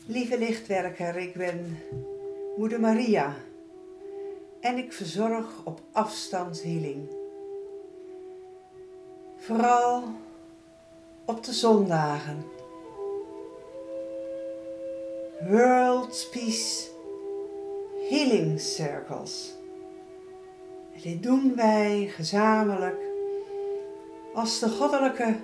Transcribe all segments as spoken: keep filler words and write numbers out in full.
Lieve lichtwerker, ik ben Moeder Maria en ik verzorg op afstand healing. Vooral op de zondagen. World Peace Healing Circles. En dit doen wij gezamenlijk als de goddelijke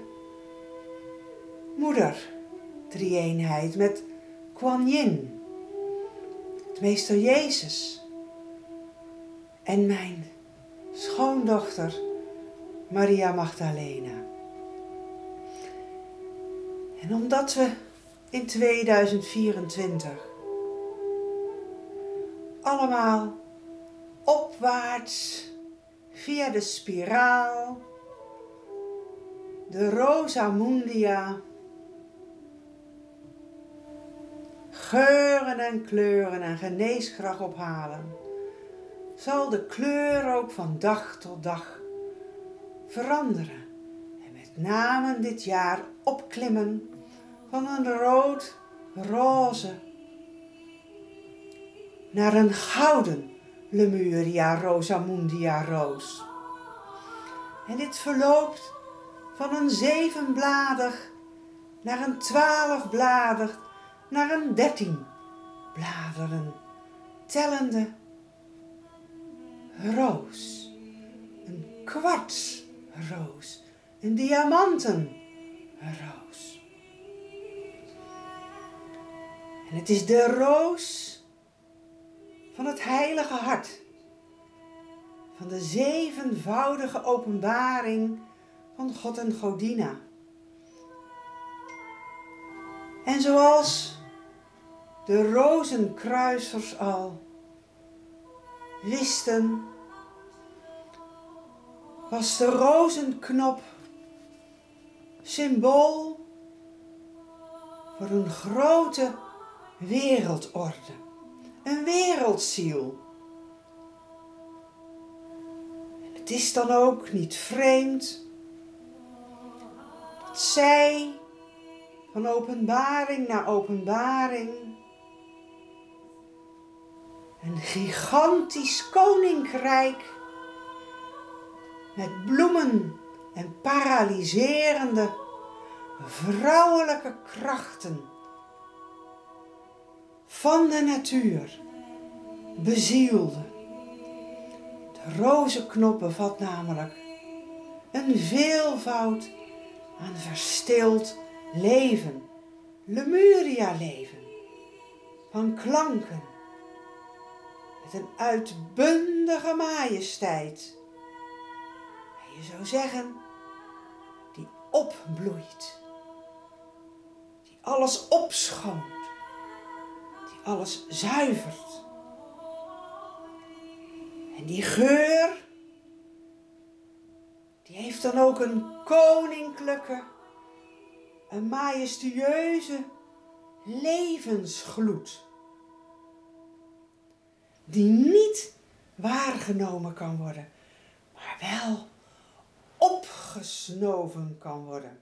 moeder drie-eenheid met Kuan Yin, het meester Jezus en mijn schoondochter Maria Magdalena. En omdat we in tweeduizend vierentwintig allemaal opwaarts via de spiraal, de Rosa Mundia, geuren en kleuren en geneeskracht ophalen, zal de kleur ook van dag tot dag veranderen. En met name dit jaar opklimmen van een rood-roze naar een gouden Lemuria Rosamundia roos. En dit verloopt van een zevenbladig naar een twaalfbladig naar een dertien bladeren tellende roos. Een kwartsroos, een diamantenroos. En het is de roos van het heilige hart, van de zevenvoudige openbaring van God en Godina. En zoals de rozenkruisers al wisten, was de rozenknop symbool voor een grote wereldorde, een wereldziel. En het is dan ook niet vreemd dat zij van openbaring naar openbaring een gigantisch koninkrijk met bloemen en paralyserende vrouwelijke krachten van de natuur bezielde. De rozenknop bevat namelijk een veelvoud aan verstild leven, Lemuria leven, van klanken, met een uitbundige majesteit. En je zou zeggen, die opbloeit, die alles opschoont, die alles zuivert. En die geur, die heeft dan ook een koninklijke, een majestueuze levensgloed, die niet waargenomen kan worden, maar wel opgesnoven kan worden.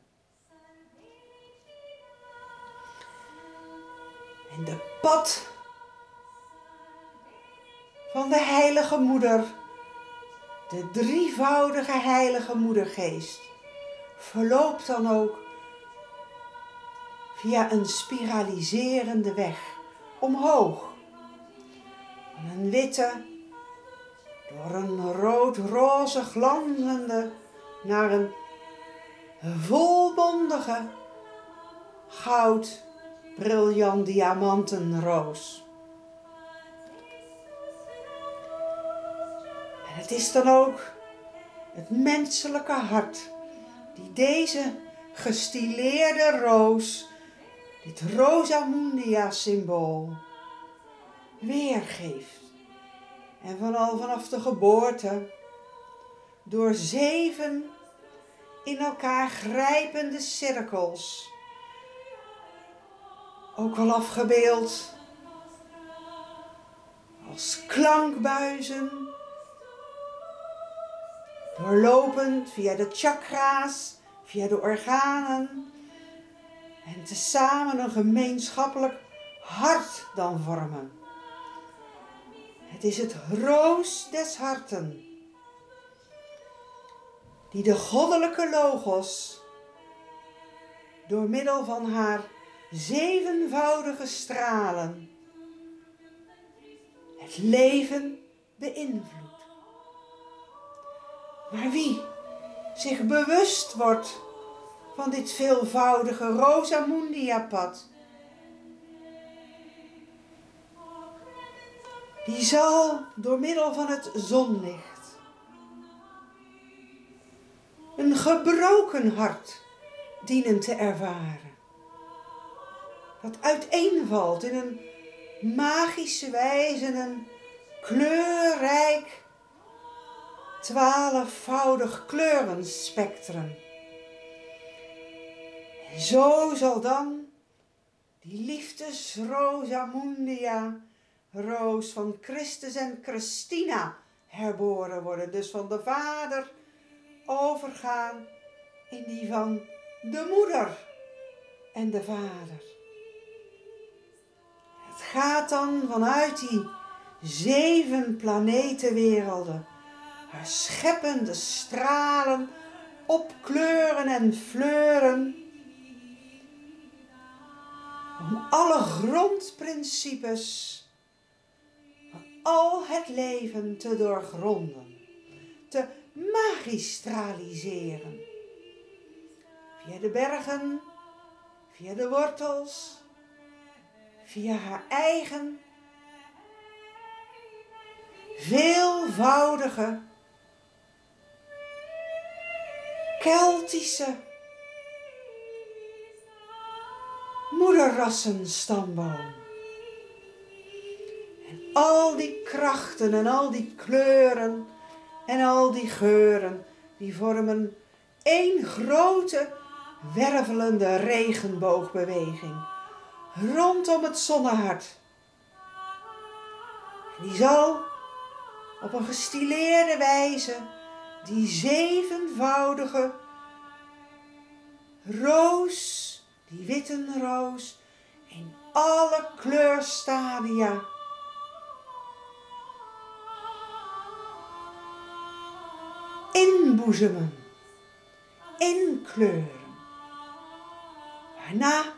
En de pad van de heilige moeder, de drievoudige heilige moedergeest, verloopt dan ook via een spiraliserende weg omhoog. Van een witte, door een rood-roze glanzende, naar een volmondige, goud, briljant diamantenroos. En het is dan ook het menselijke hart die deze gestileerde roos, dit Rosamundia symbool, weergeeft. En vanal vanaf de geboorte door zeven in elkaar grijpende cirkels, ook wel afgebeeld als klankbuizen, doorlopend via de chakra's, via de organen en tezamen een gemeenschappelijk hart dan vormen. Het is het roos des harten, die de goddelijke logos door middel van haar zevenvoudige stralen het leven beïnvloedt. Maar wie zich bewust wordt van dit veelvoudige Rosamundia-pad, die zal door middel van het zonlicht een gebroken hart dienen te ervaren. Dat uiteenvalt in een magische wijze, een kleurrijk, twaalfvoudig kleurenspectrum. En zo zal dan die liefdes Rosamundia, roos van Christus en Christina, herboren worden. Dus van de vader overgaan in die van de moeder en de vader. Het gaat dan vanuit die zeven planetenwerelden, haar scheppende stralen opkleuren en fleuren, om alle grondprincipes van al het leven te doorgronden, te magistraliseren. Via de bergen, via de wortels, via haar eigen veelvoudige Keltische moederrassenstamboom. En al die krachten en al die kleuren en al die geuren, die vormen één grote wervelende regenboogbeweging rondom het zonnehart. En die zal op een gestileerde wijze die zevenvoudige roos, die witte roos, in alle kleurstadia inboezemen, inkleuren. Waarna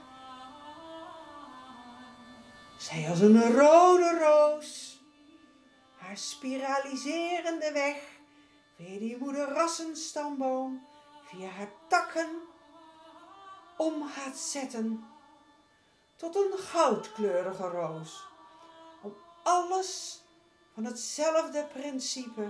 zij als een rode roos haar spiraliserende weg via die moederrassenstamboom, via haar takken om gaat zetten tot een goudkleurige roos. Om alles van hetzelfde principe,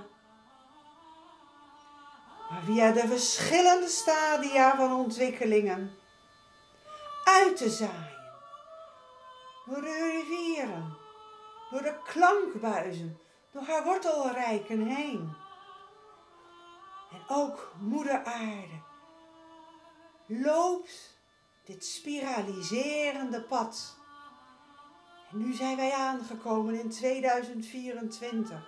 maar via de verschillende stadia van ontwikkelingen uit te zaaien. Door de rivieren, door de klankbuizen, door haar wortelrijken heen. En ook moeder aarde loopt dit spiraliserende pad. En nu zijn wij aangekomen in tweeduizend vierentwintig.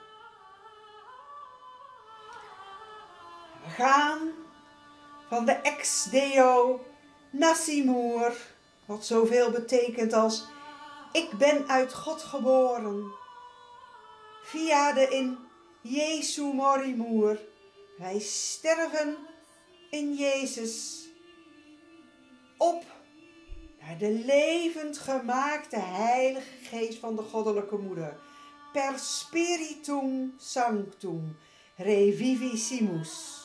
We gaan van de ex-deo Nassimur, wat zoveel betekent als ik ben uit God geboren, via de in Jesu Morimur, wij sterven in Jezus, op naar de levend gemaakte Heilige Geest van de Goddelijke Moeder, per Spiritum Sanctum Revivissimus.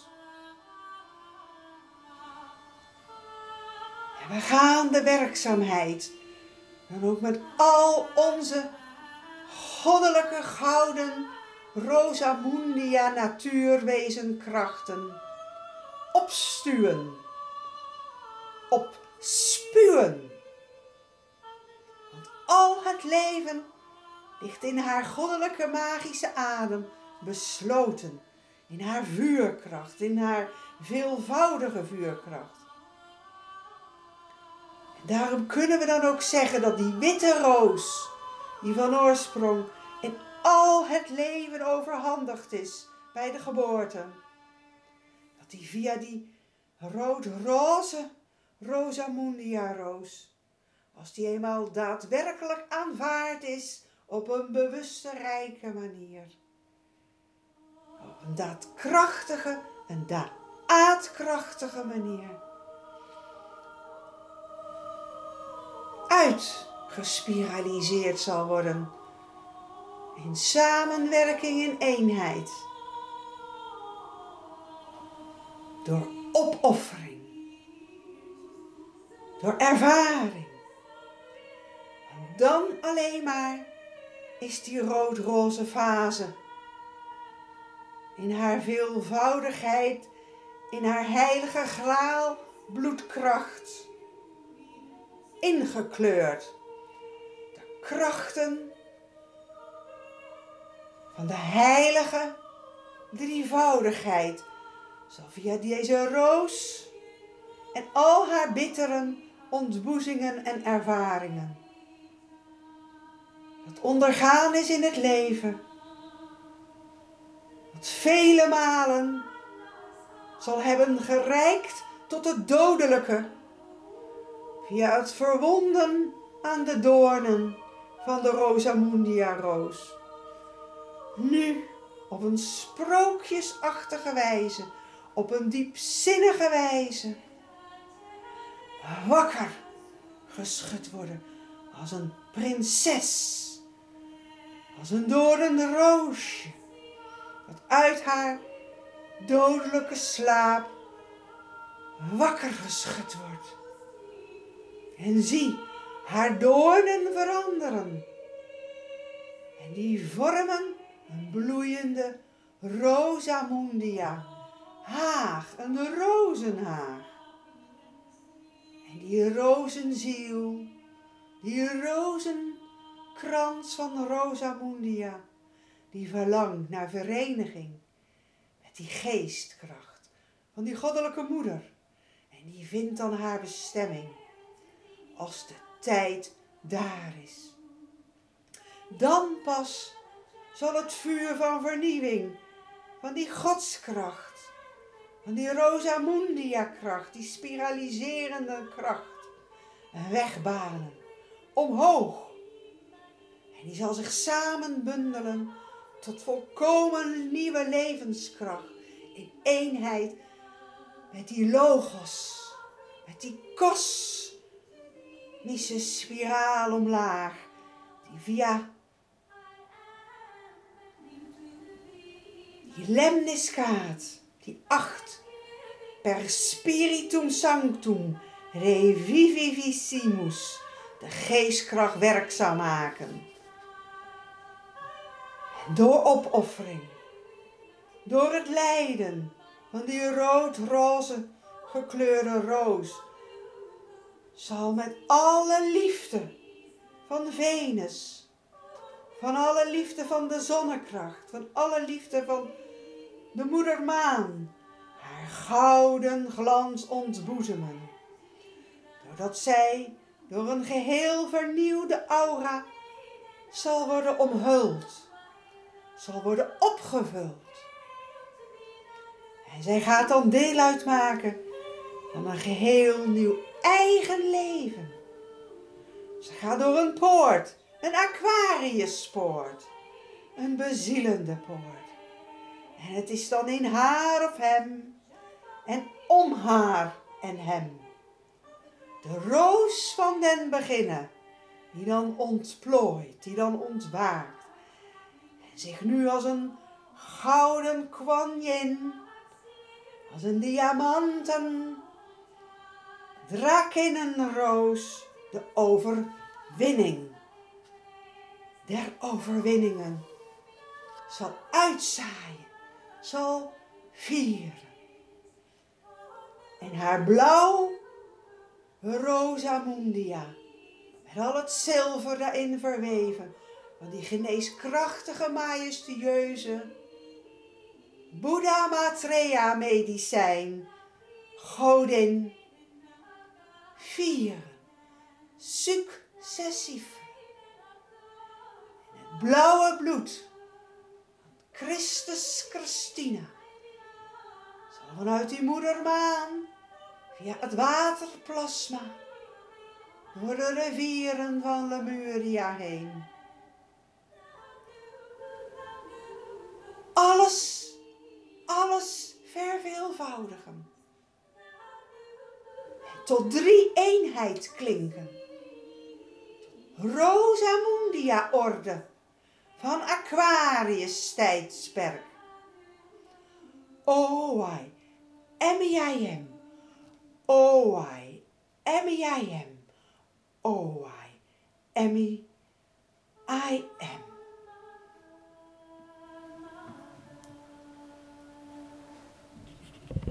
En we gaan de werkzaamheid dan ook met al onze goddelijke gouden Rosamundia natuurwezenkrachten opstuwen, opspuwen. Want al het leven ligt in haar goddelijke magische adem besloten, in haar vuurkracht, in haar veelvoudige vuurkracht. En daarom kunnen we dan ook zeggen dat die witte roos, die van oorsprong in al het leven overhandigd is bij de geboorte, dat die via die rood-roze Rosamundia roos als die eenmaal daadwerkelijk aanvaard is op een bewuste, rijke manier. Op een daadkrachtige en daadkrachtige manier. Uitgespiraliseerd zal worden. In samenwerking, in eenheid. Door opoffering. Door ervaring. En dan alleen maar is die rood-roze fase in haar veelvoudigheid, in haar heilige graal bloedkracht ingekleurd. De krachten van de heilige drievoudigheid zal via deze roos en al haar bittere ontboezingen en ervaringen, dat ondergaan is in het leven, dat vele malen zal hebben gereikt tot het dodelijke, via het verwonden aan de doornen van de Rosamundia-roos. Nu op een sprookjesachtige wijze, op een diepzinnige wijze, wakker geschud worden als een prinses, als een doornenroosje, dat uit haar dodelijke slaap wakker geschud wordt. En zie haar doornen veranderen. En die vormen een bloeiende Rosamundia haag, een rozenhaag. En die rozenziel, die rozenkrans van Rosamundia, die verlangt naar vereniging met die geestkracht van die goddelijke moeder. En die vindt dan haar bestemming als de tijd daar is. Dan pas zal het vuur van vernieuwing, van die godskracht, van die Rosamundia-kracht, die spiraliserende kracht, een weg banen, omhoog. En die zal zich samen bundelen tot volkomen nieuwe levenskracht, in eenheid met die logos, met die kosmische spiraal omlaag, die via die lemniscaat, die acht, per spiritum sanctum revivissimus, de geestkracht werkzaam maken. En door opoffering, door het lijden van die rood-roze gekleurde roos, zal met alle liefde van Venus, van alle liefde van de zonnekracht, van alle liefde van de moeder maan, haar gouden glans ontboezemen. Doordat zij door een geheel vernieuwde aura zal worden omhuld, zal worden opgevuld. En zij gaat dan deel uitmaken van een geheel nieuw eigen leven. Ze gaat door een poort, een Aquariuspoort, een bezielende poort. En het is dan in haar of hem en om haar en hem. De roos van den beginnen, die dan ontplooit, die dan ontwaakt. En zich nu als een gouden Kuan Yin, als een diamanten drakinnenroos, de overwinning der overwinningen zal uitzaaien, zal vieren. En haar blauw Rosamundia, met al het zilver daarin verweven, van die geneeskrachtige, majestueuze Buddha Maitreya medicijn, godin, vieren, successief. En het blauwe bloed van Christus Christina zal vanuit die moedermaan via het waterplasma door de rivieren van Lemuria heen. Alles, alles verveelvoudigen. Tot drie eenheid klinken. Rosamundia orde van Aquarius tijdsperk. Oi, M I M, Oi, M I M, Oi, M I M.